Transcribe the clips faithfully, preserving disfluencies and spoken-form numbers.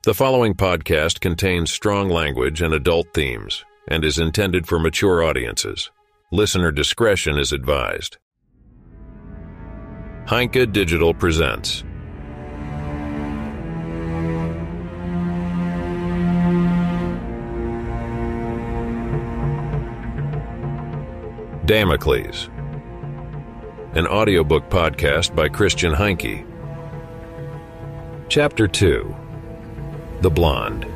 The following podcast contains strong language and adult themes and is intended for mature audiences. Listener discretion is advised. Heinke Digital presents Damocles, an audiobook podcast by Christian Heinke. Chapter two. The Blonde.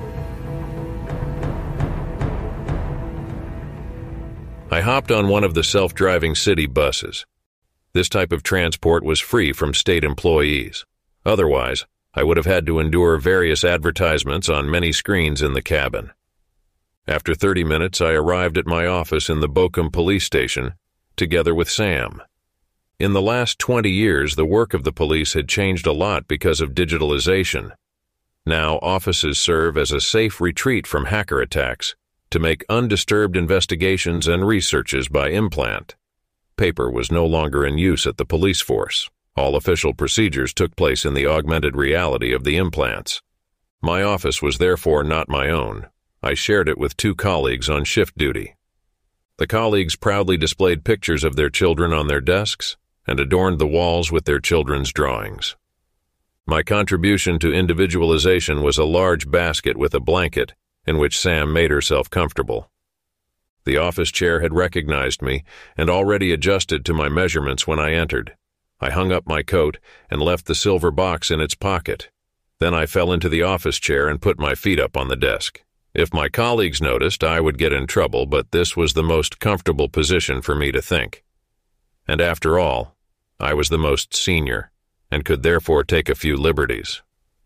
I hopped on one of the self-driving city buses. This type of transport was free from state employees. Otherwise, I would have had to endure various advertisements on many screens in the cabin. After thirty minutes, I arrived at my office in the Bochum police station, together with Sam. In the last twenty years, the work of the police had changed a lot because of digitalization. Now, offices serve as a safe retreat from hacker attacks to make undisturbed investigations and researches by implant. Paper was no longer in use at the police force. All official procedures took place in the augmented reality of the implants. My office was therefore not my own. I shared it with two colleagues on shift duty. The colleagues proudly displayed pictures of their children on their desks and adorned the walls with their children's drawings. My contribution to individualization was a large basket with a blanket in which Sam made herself comfortable. The office chair had recognized me and already adjusted to my measurements when I entered. I hung up my coat and left the silver box in its pocket. Then I fell into the office chair and put my feet up on the desk. If my colleagues noticed, I would get in trouble, but this was the most comfortable position for me to think. And after all, I was the most senior, and could therefore take a few liberties.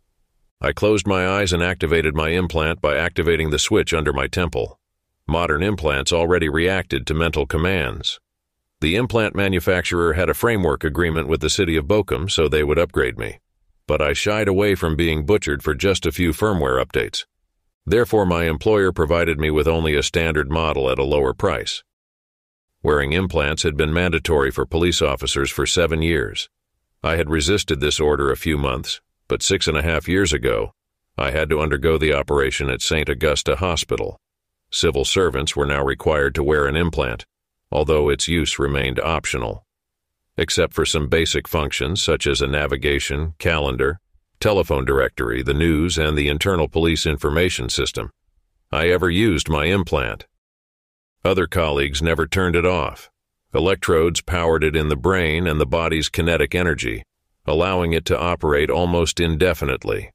I closed my eyes and activated my implant by activating the switch under my temple. Modern implants already reacted to mental commands. The implant manufacturer had a framework agreement with the city of Bochum, so they would upgrade me. But I shied away from being butchered for just a few firmware updates. Therefore, my employer provided me with only a standard model at a lower price. Wearing implants had been mandatory for police officers for seven years. I had resisted this order a few months, but six and a half years ago, I had to undergo the operation at Saint Augusta Hospital. Civil servants were now required to wear an implant, although its use remained optional. Except for some basic functions such as a navigation, calendar, telephone directory, the news, and the internal police information system, I ever used my implant. Other colleagues never turned it off. Electrodes powered it in the brain and the body's kinetic energy, allowing it to operate almost indefinitely.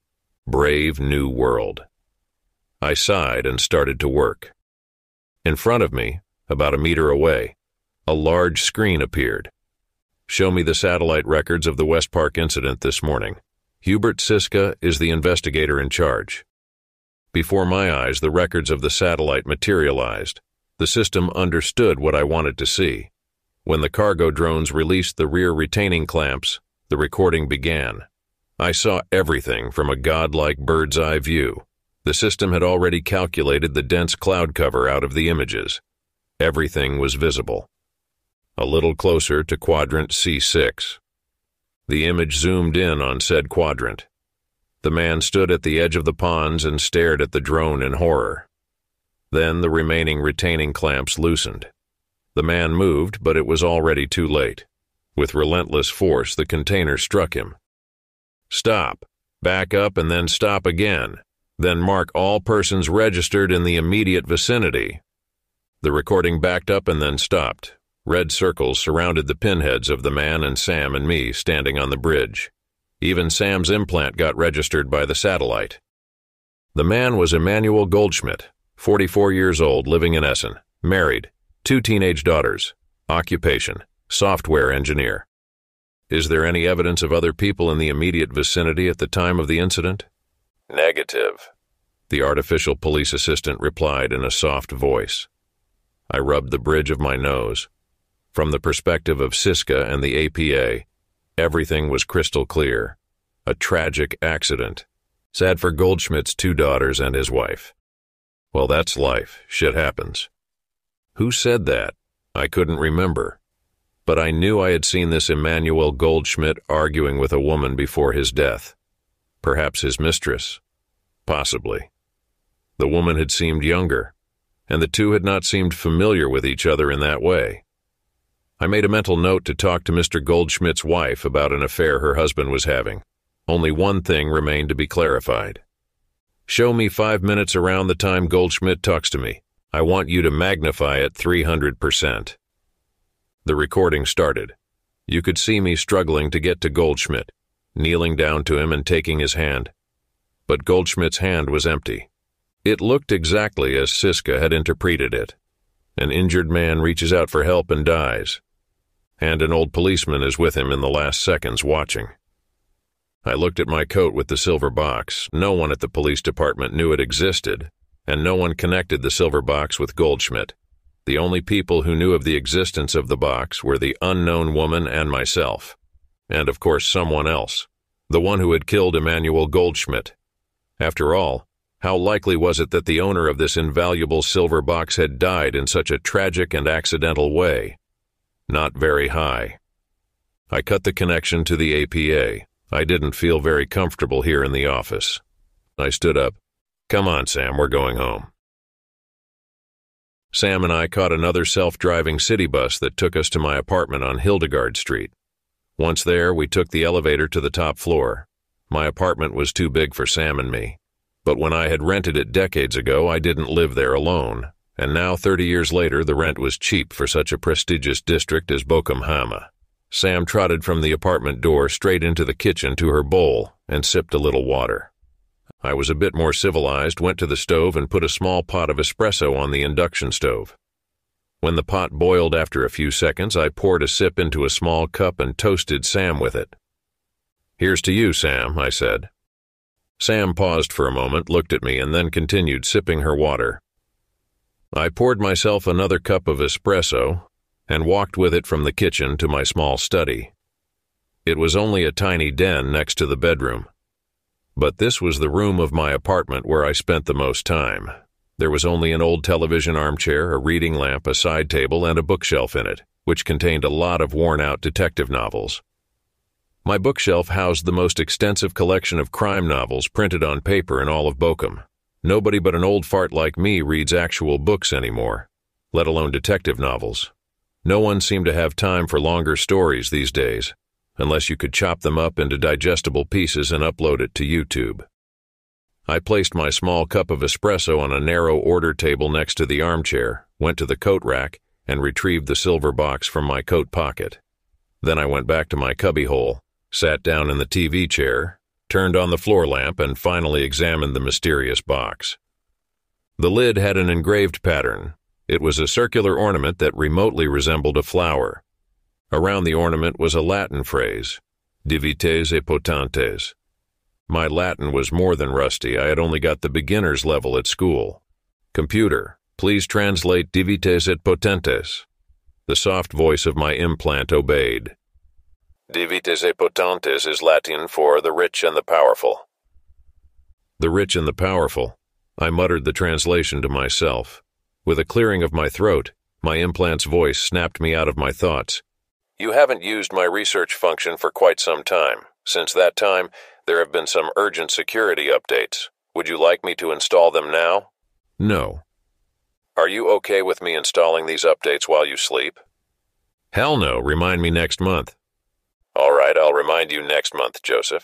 Brave new world. I sighed and started to work. In front of me, about a meter away, a large screen appeared. Show me the satellite records of the West Park incident this morning. Hubert Siska is the investigator in charge. Before my eyes, the records of the satellite materialized. The system understood what I wanted to see. When the cargo drones released the rear retaining clamps, the recording began. I saw everything from a godlike bird's-eye view. The system had already calculated the dense cloud cover out of the images. Everything was visible. A little closer to quadrant C six. The image zoomed in on said quadrant. The man stood at the edge of the ponds and stared at the drone in horror. Then the remaining retaining clamps loosened. The man moved, but it was already too late. With relentless force, the container struck him. Stop, back up, and then stop again. Then mark all persons registered in the immediate vicinity. The recording backed up and then stopped. Red circles surrounded the pinheads of the man and Sam and me standing on the bridge. Even Sam's implant got registered by the satellite. The man was Emmanuel Goldschmidt, forty-four years old, living in Essen, married, two teenage daughters, occupation, software engineer. Is there any evidence of other people in the immediate vicinity at the time of the incident? Negative, the artificial police assistant replied in a soft voice. I rubbed the bridge of my nose. From the perspective of Siska and the A P A, everything was crystal clear. A tragic accident. Sad for Goldschmidt's two daughters and his wife. Well, that's life. Shit happens. Who said that? I couldn't remember. But I knew I had seen this Emmanuel Goldschmidt arguing with a woman before his death. Perhaps his mistress. Possibly. The woman had seemed younger, and the two had not seemed familiar with each other in that way. I made a mental note to talk to Mister Goldschmidt's wife about an affair her husband was having. Only one thing remained to be clarified. Show me five minutes around the time Goldschmidt talks to me. I want you to magnify it three hundred percent. The recording started. You could see me struggling to get to Goldschmidt, kneeling down to him and taking his hand. But Goldschmidt's hand was empty. It looked exactly as Siska had interpreted it. An injured man reaches out for help and dies, and an old policeman is with him in the last seconds watching. I looked at my coat with the silver box. No one at the police department knew it existed, and no one connected the silver box with Goldschmidt. The only people who knew of the existence of the box were the unknown woman and myself, and of course someone else, the one who had killed Emanuel Goldschmidt. After all, how likely was it that the owner of this invaluable silver box had died in such a tragic and accidental way? Not very high. I cut the connection to the A P A. I didn't feel very comfortable here in the office. I stood up. Come on, Sam, we're going home. Sam and I caught another self-driving city bus that took us to my apartment on Hildegard Street. Once there, we took the elevator to the top floor. My apartment was too big for Sam and me. But when I had rented it decades ago, I didn't live there alone, and now, thirty years later, the rent was cheap for such a prestigious district as Bochum-Hamme. Sam trotted from the apartment door straight into the kitchen to her bowl and sipped a little water. I was a bit more civilized, went to the stove and put a small pot of espresso on the induction stove. When the pot boiled after a few seconds, I poured a sip into a small cup and toasted Sam with it. Here's to you, Sam, I said. Sam paused for a moment, looked at me, and then continued sipping her water. I poured myself another cup of espresso and walked with it from the kitchen to my small study. It was only a tiny den next to the bedroom. But this was the room of my apartment where I spent the most time. There was only an old television armchair, a reading lamp, a side table, and a bookshelf in it, which contained a lot of worn-out detective novels. My bookshelf housed the most extensive collection of crime novels printed on paper in all of Bochum. Nobody but an old fart like me reads actual books anymore, let alone detective novels. No one seemed to have time for longer stories these days, unless you could chop them up into digestible pieces and upload it to YouTube. I placed my small cup of espresso on a narrow order table next to the armchair, went to the coat rack, and retrieved the silver box from my coat pocket. Then I went back to my cubbyhole, sat down in the T V chair, turned on the floor lamp, and finally examined the mysterious box. The lid had an engraved pattern. It was a circular ornament that remotely resembled a flower. Around the ornament was a Latin phrase, Divites et Potentes. My Latin was more than rusty. I had only got the beginner's level at school. Computer, please translate Divites et Potentes. The soft voice of my implant obeyed. Divites et Potentes is Latin for the rich and the powerful. The rich and the powerful. I muttered the translation to myself. With a clearing of my throat, my implant's voice snapped me out of my thoughts. You haven't used my research function for quite some time. Since that time, there have been some urgent security updates. Would you like me to install them now? No. Are you okay with me installing these updates while you sleep? Hell no. Remind me next month. All right, I'll remind you next month, Joseph.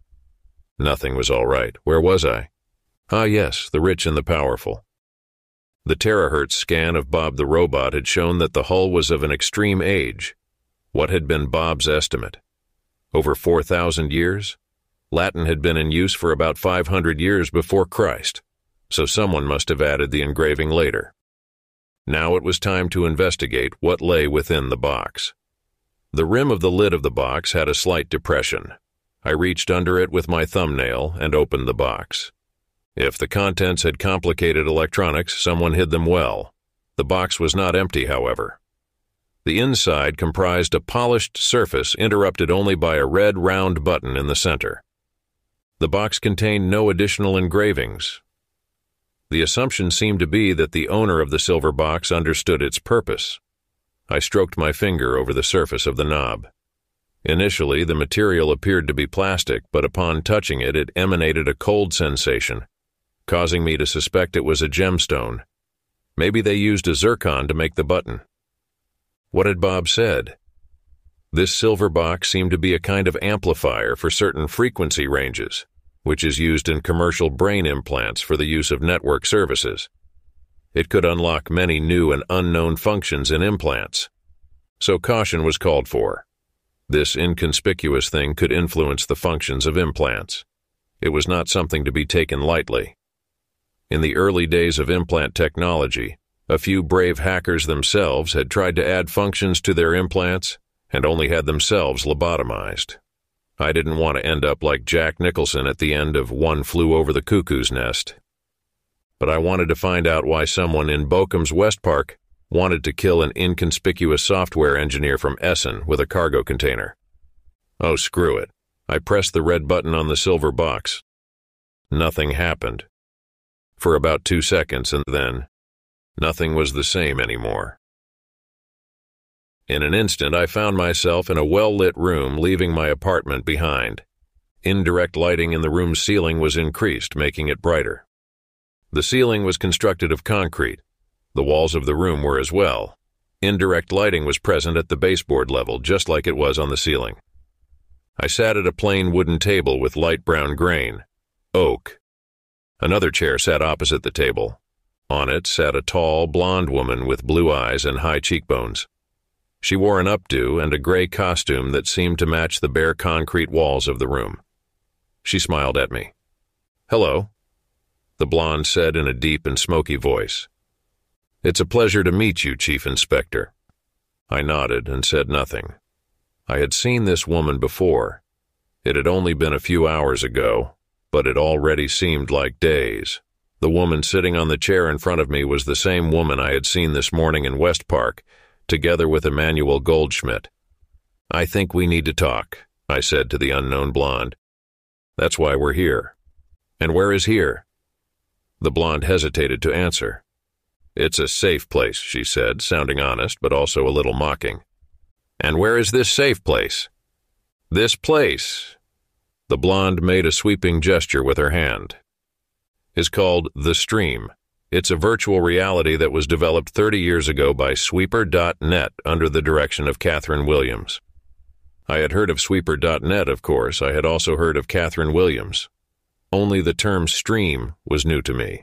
Nothing was all right. Where was I? Ah, yes, the rich and the powerful. The terahertz scan of Bob the robot had shown that the hull was of an extreme age. What had been Bob's estimate? Over four thousand years? Latin had been in use for about five hundred years before Christ, so someone must have added the engraving later. Now it was time to investigate what lay within the box. The rim of the lid of the box had a slight depression. I reached under it with my thumbnail and opened the box. If the contents had complicated electronics, someone hid them well. The box was not empty, however. The inside comprised a polished surface interrupted only by a red round button in the center. The box contained no additional engravings. The assumption seemed to be that the owner of the silver box understood its purpose. I stroked my finger over the surface of the knob. Initially, the material appeared to be plastic, but upon touching it, it emanated a cold sensation, causing me to suspect it was a gemstone. Maybe they used a zircon to make the button. What had Bob said? This silver box seemed to be a kind of amplifier for certain frequency ranges, which is used in commercial brain implants for the use of network services. It could unlock many new and unknown functions in implants. So caution was called for. This inconspicuous thing could influence the functions of implants. It was not something to be taken lightly. In the early days of implant technology, a few brave hackers themselves had tried to add functions to their implants and only had themselves lobotomized. I didn't want to end up like Jack Nicholson at the end of One Flew Over the Cuckoo's Nest. But I wanted to find out why someone in Bochum's West Park wanted to kill an inconspicuous software engineer from Essen with a cargo container. Oh, screw it. I pressed the red button on the silver box. Nothing happened. For about two seconds, and then, nothing was the same anymore. In an instant, I found myself in a well-lit room, leaving my apartment behind. Indirect lighting in the room's ceiling was increased, making it brighter. The ceiling was constructed of concrete. The walls of the room were as well. Indirect lighting was present at the baseboard level, just like it was on the ceiling. I sat at a plain wooden table with light brown grain, oak. Another chair sat opposite the table. On it sat a tall, blonde woman with blue eyes and high cheekbones. She wore an updo and a gray costume that seemed to match the bare concrete walls of the room. She smiled at me. "Hello," the blonde said in a deep and smoky voice. "It's a pleasure to meet you, Chief Inspector." I nodded and said nothing. I had seen this woman before. It had only been a few hours ago, but it already seemed like days. The woman sitting on the chair in front of me was the same woman I had seen this morning in West Park, together with Emmanuel Goldschmidt. "I think we need to talk," I said to the unknown blonde. "That's why we're here." "And where is here?" The blonde hesitated to answer. "It's a safe place," she said, sounding honest, but also a little mocking. "And where is this safe place?" "This place," the blonde made a sweeping gesture with her hand, "is called The Stream. It's a virtual reality that was developed thirty years ago by Sweeper dot net under the direction of Catherine Williams. I had heard of Sweeper dot net, of course. I had also heard of Catherine Williams. Only the term stream was new to me.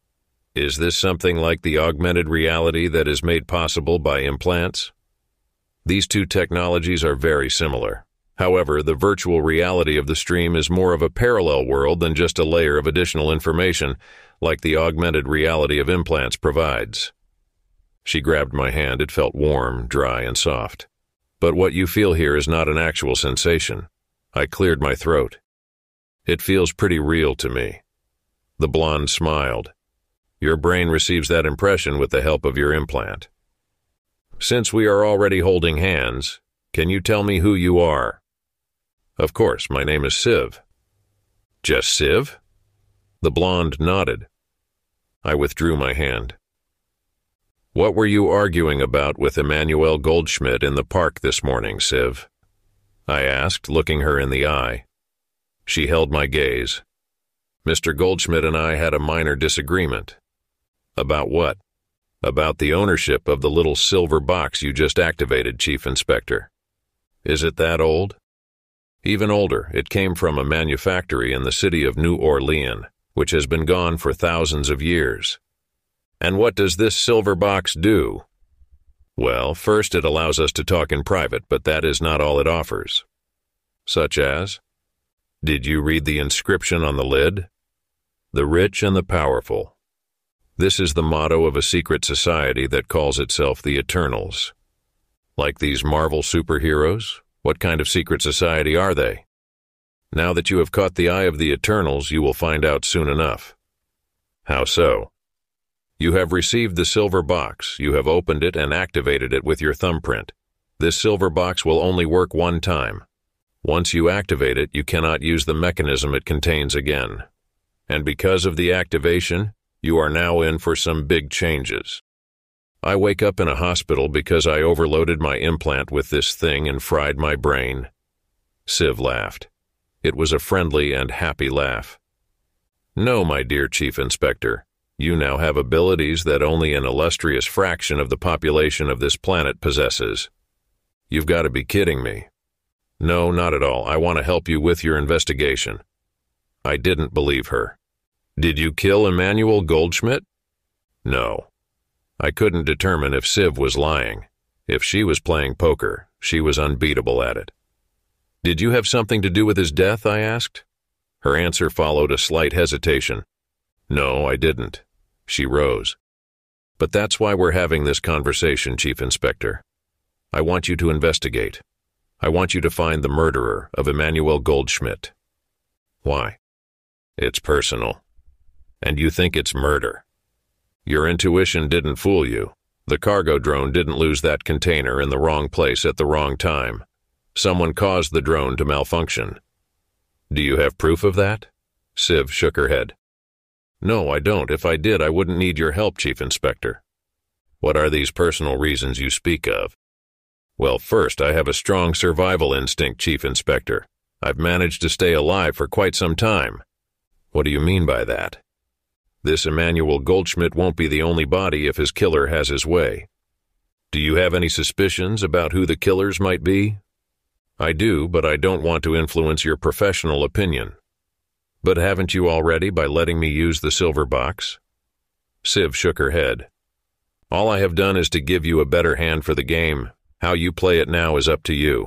Is this something like the augmented reality that is made possible by implants? These two technologies are very similar. However, the virtual reality of the stream is more of a parallel world than just a layer of additional information like the augmented reality of implants provides. She grabbed my hand. It felt warm, dry, and soft. But what you feel here is not an actual sensation. I cleared my throat. It feels pretty real to me. The blonde smiled. Your brain receives that impression with the help of your implant. Since we are already holding hands, can you tell me who you are? Of course, my name is Siv. Just Siv? The blonde nodded. I withdrew my hand. What were you arguing about with Emmanuel Goldschmidt in the park this morning, Siv? I asked, looking her in the eye. She held my gaze. Mister Goldschmidt and I had a minor disagreement. About what? About the ownership of the little silver box you just activated, Chief Inspector. Is it that old? Even older. It came from a manufactory in the city of New Orleans, which has been gone for thousands of years. And what does this silver box do? Well, first it allows us to talk in private, but that is not all it offers. Such as? Did you read the inscription on the lid? The rich and the powerful. This is the motto of a secret society that calls itself the Eternals. Like these Marvel superheroes? What kind of secret society are they? Now that you have caught the eye of the Eternals, you will find out soon enough. How so? You have received the silver box. You have opened it and activated it with your thumbprint. This silver box will only work one time. Once you activate it, you cannot use the mechanism it contains again. And because of the activation, you are now in for some big changes. I wake up in a hospital because I overloaded my implant with this thing and fried my brain. Siv laughed. It was a friendly and happy laugh. No, my dear Chief Inspector. You now have abilities that only an illustrious fraction of the population of this planet possesses. You've got to be kidding me. No, not at all. I want to help you with your investigation. I didn't believe her. Did you kill Emmanuel Goldschmidt? No. I couldn't determine if Civ was lying. If she was playing poker, she was unbeatable at it. Did you have something to do with his death? I asked. Her answer followed a slight hesitation. No, I didn't. She rose. But that's why we're having this conversation, Chief Inspector. I want you to investigate. I want you to find the murderer of Emmanuel Goldschmidt. Why? It's personal. And you think it's murder. Your intuition didn't fool you. The cargo drone didn't lose that container in the wrong place at the wrong time. Someone caused the drone to malfunction. Do you have proof of that? Civ shook her head. No, I don't. If I did, I wouldn't need your help, Chief Inspector. What are these personal reasons you speak of? Well, first, I have a strong survival instinct, Chief Inspector. I've managed to stay alive for quite some time. What do you mean by that? This Emmanuel Goldschmidt won't be the only body if his killer has his way. Do you have any suspicions about who the killers might be? I do, but I don't want to influence your professional opinion. But haven't you already by letting me use the silver box? Civ shook her head. All I have done is to give you a better hand for the game. How you play it now is up to you.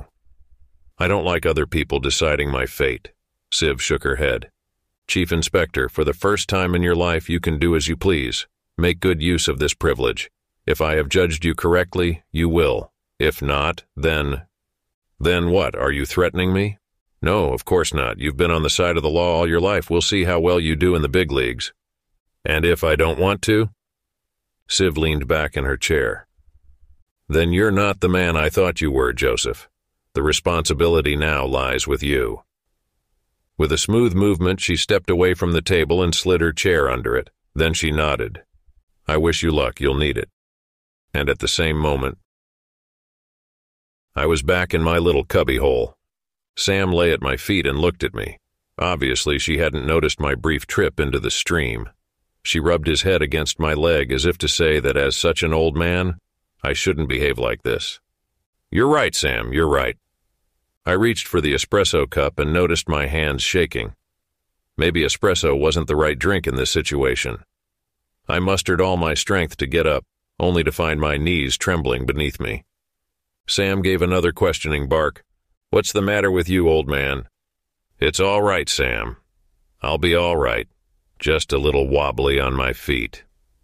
I don't like other people deciding my fate. Civ shook her head. Chief Inspector, for the first time in your life you can do as you please. Make good use of this privilege. If I have judged you correctly, you will. If not, then... Then what, are you threatening me? No, of course not. You've been on the side of the law all your life. We'll see how well you do in the big leagues. And if I don't want to? Civ leaned back in her chair. Then you're not the man I thought you were, Joseph. The responsibility now lies with you. With a smooth movement, she stepped away from the table and slid her chair under it. Then she nodded. I wish you luck, you'll need it. And at the same moment, I was back in my little cubbyhole. Sam lay at my feet and looked at me. Obviously, she hadn't noticed my brief trip into the stream. She rubbed his head against my leg as if to say that as such an old man, I shouldn't behave like this. You're right, Sam, you're right. I reached for the espresso cup and noticed my hands shaking. Maybe espresso wasn't the right drink in this situation. I mustered all my strength to get up, only to find my knees trembling beneath me. Sam gave another questioning bark. What's the matter with you, old man? It's all right, Sam. I'll be all right. Just a little wobbly on my feet.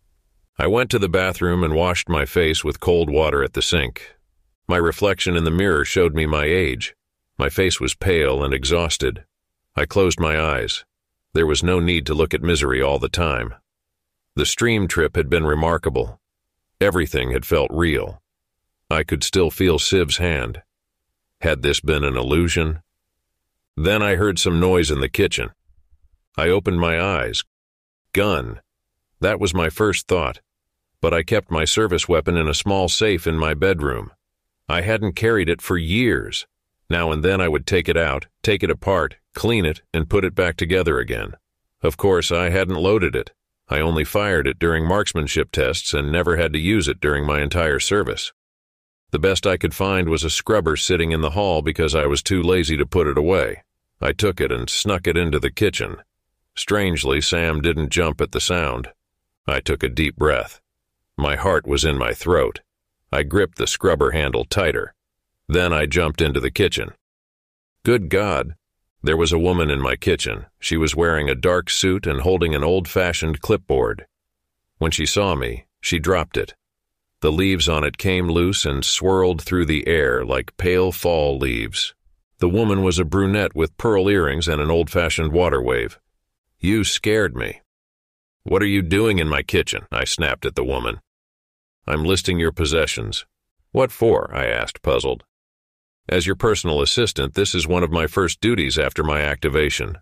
I went to the bathroom and washed my face with cold water at the sink. My reflection in the mirror showed me my age. My face was pale and exhausted. I closed my eyes. There was no need to look at misery all the time. The stream trip had been remarkable. Everything had felt real. I could still feel Civ's hand. Had this been an illusion? Then I heard some noise in the kitchen. I opened my eyes. Gun. That was my first thought. But I kept my service weapon in a small safe in my bedroom. I hadn't carried it for years. Now and then I would take it out, take it apart, clean it, and put it back together again. Of course, I hadn't loaded it. I only fired it during marksmanship tests and never had to use it during my entire service. The best I could find was a scrubber sitting in the hall because I was too lazy to put it away. I took it and snuck it into the kitchen. Strangely, Sam didn't jump at the sound. I took a deep breath. My heart was in my throat. I gripped the scrubber handle tighter. Then I jumped into the kitchen. Good God! There was a woman in my kitchen. She was wearing a dark suit and holding an old-fashioned clipboard. When she saw me, she dropped it. The leaves on it came loose and swirled through the air like pale fall leaves. The woman was a brunette with pearl earrings and an old-fashioned water wave. You scared me. What are you doing in my kitchen? I snapped at the woman. I'm listing your possessions. What for? I asked, puzzled. As your personal assistant, this is one of my first duties after my activation.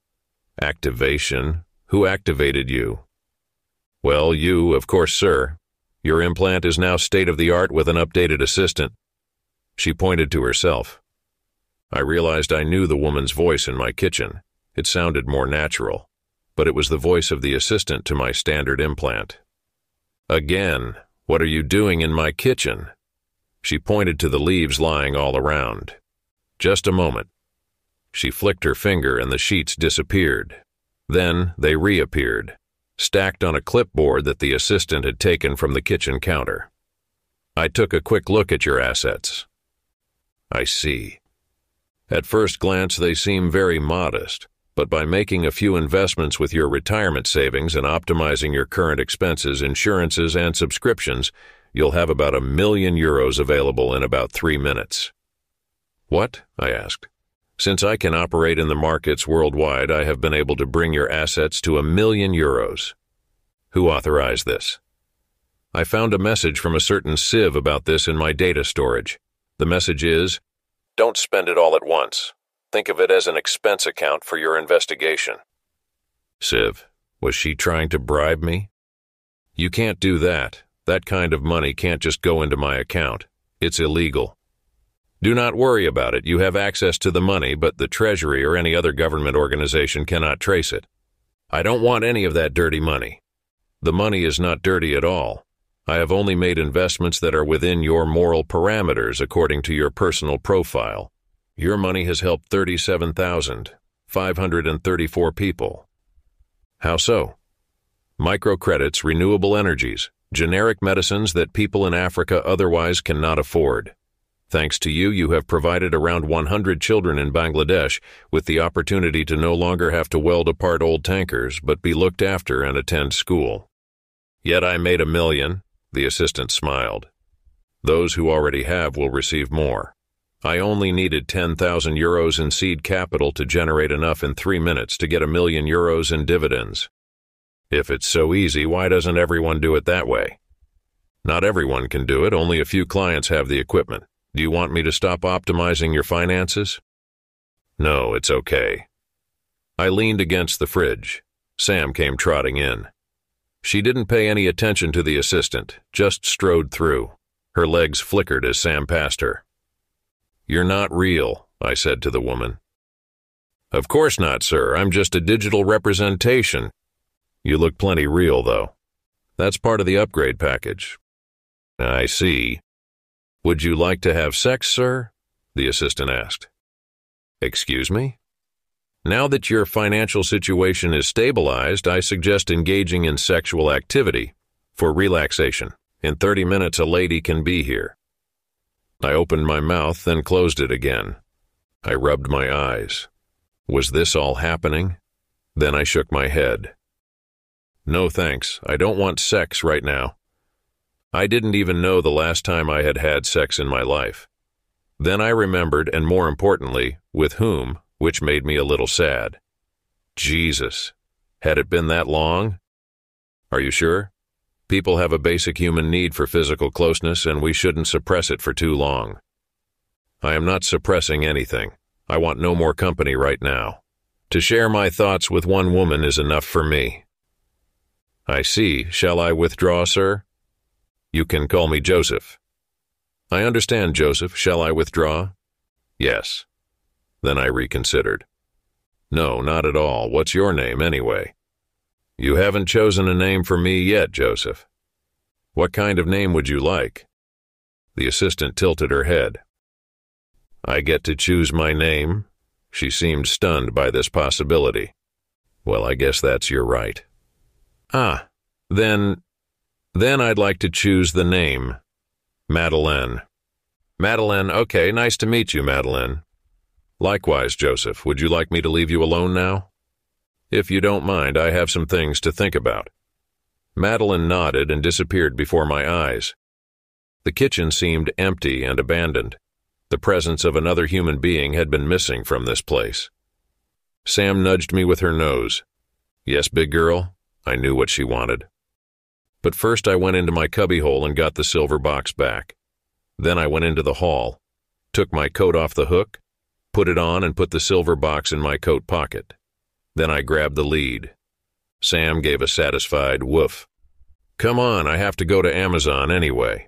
Activation? Who activated you? Well, you, of course, sir. Your implant is now state-of-the-art with an updated assistant. She pointed to herself. I realized I knew the woman's voice in my kitchen. It sounded more natural. but it was the voice of the assistant to my standard implant. "Again, what are you doing in my kitchen?" She pointed to the leaves lying all around. "Just a moment." She flicked her finger and the sheets disappeared. Then they reappeared, stacked on a clipboard that the assistant had taken from the kitchen counter. "I took a quick look at your assets." "I see. At first glance they seem very modest, but by making a few investments with your retirement savings and optimizing your current expenses, insurances, and subscriptions, you'll have about a million euros available in about three minutes." "What?" I asked. "Since I can operate in the markets worldwide, I have been able to bring your assets to a million euros." "Who authorized this?" "I found a message from a certain sieve about this in my data storage. The message is, 'Don't spend it all at once. Think of it as an expense account for your investigation.'" Siv, was she trying to bribe me? "You can't do that. That kind of money can't just go into my account. It's illegal." "Do not worry about it. You have access to the money, but the Treasury or any other government organization cannot trace it." "I don't want any of that dirty money." "The money is not dirty at all. I have only made investments that are within your moral parameters according to your personal profile. Your money has helped thirty-seven thousand five hundred thirty-four people." "How so?" "Microcredits, renewable energies, generic medicines that people in Africa otherwise cannot afford. Thanks to you, you have provided around one hundred children in Bangladesh with the opportunity to no longer have to weld apart old tankers, but be looked after and attend school." "Yet I made a million," the assistant smiled. "Those who already have will receive more. I only needed ten thousand euros in seed capital to generate enough in three minutes to get a million euros in dividends. If it's so easy, why doesn't everyone do it that way?" "Not everyone can do it. Only a few clients have the equipment. Do you want me to stop optimizing your finances?" "No, it's okay." I leaned against the fridge. Sam came trotting in. She didn't pay any attention to the assistant, just strode through. Her legs flickered as Sam passed her. "You're not real," I said to the woman. "Of course not, sir. I'm just a digital representation." "You look plenty real, though." "That's part of the upgrade package." "I see. Would you like to have sex, sir?" the assistant asked. "Excuse me?" "Now that your financial situation is stabilized, I suggest engaging in sexual activity for relaxation. In thirty minutes, a lady can be here." I opened my mouth, then closed it again. I rubbed my eyes. Was this all happening? Then I shook my head. "No thanks, I don't want sex right now." I didn't even know the last time I had had sex in my life. Then I remembered, and more importantly, with whom, which made me a little sad. Jesus, had it been that long? "Are you sure? People have a basic human need for physical closeness, and we shouldn't suppress it for too long." "I am not suppressing anything. I want no more company right now. To share my thoughts with one woman is enough for me." "I see. Shall I withdraw, sir?" "You can call me Joseph." "I understand, Joseph. Shall I withdraw?" "Yes." Then I reconsidered. "No, not at all. What's your name, anyway?" "You haven't chosen a name for me yet, Joseph." "What kind of name would you like?" The assistant tilted her head. "I get to choose my name?" She seemed stunned by this possibility. "Well, I guess that's your right." "Ah, then... Then I'd like to choose the name. Madeleine." "Madeleine, okay, nice to meet you, Madeleine." "Likewise, Joseph. Would you like me to leave you alone now?" "If you don't mind, I have some things to think about." Madeleine nodded and disappeared before my eyes. The kitchen seemed empty and abandoned. The presence of another human being had been missing from this place. Sam nudged me with her nose. "Yes, big girl?" I knew what she wanted. But first I went into my cubbyhole and got the silver box back. Then I went into the hall, took my coat off the hook, put it on and put the silver box in my coat pocket. Then I grabbed the lead. Sam gave a satisfied woof. "Come on, I have to go to Amazon anyway."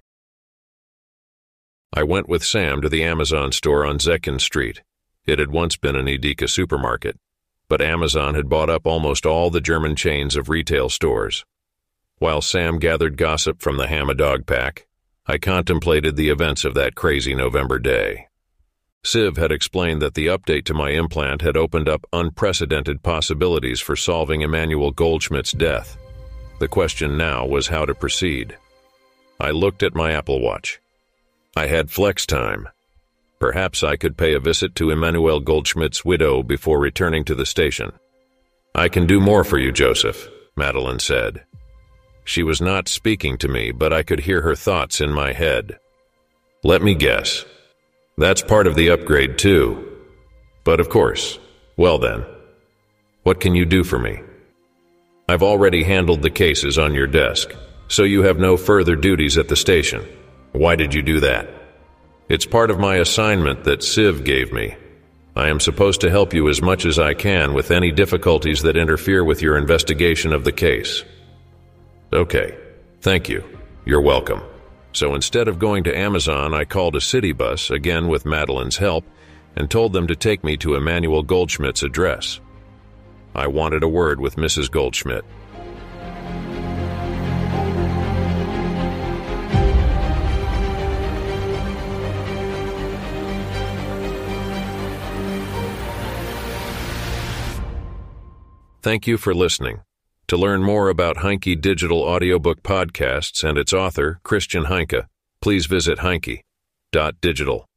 I went with Sam to the Amazon store on Zekin Street. It had once been an Edeka supermarket. but Amazon had bought up almost all the German chains of retail stores. While Sam gathered gossip from the Hammer dog pack, I contemplated the events of that crazy November day. Siv had explained that the update to my implant had opened up unprecedented possibilities for solving Emmanuel Goldschmidt's death. The question now was how to proceed. I looked at my Apple Watch. I had flex time. Perhaps I could pay a visit to Emmanuel Goldschmidt's widow before returning to the station. "I can do more for you, Joseph," Madeline said. She was not speaking to me, but I could hear her thoughts in my head. "Let me guess. That's part of the upgrade, too. But of course. Well then. What can you do for me?" "I've already handled the cases on your desk, so you have no further duties at the station. Why did you do that?" "It's part of my assignment that Siv gave me. I am supposed to help you as much as I can with any difficulties that interfere with your investigation of the case." "Okay. Thank you. You're welcome." So instead of going to Amazon, I called a city bus, again with Madeline's help, and told them to take me to Emmanuel Goldschmidt's address. I wanted a word with Missus Goldschmidt. Thank you for listening. To learn more about Heinke Digital Audiobook Podcasts and its author, Christian Heinke, please visit heinke dot digital.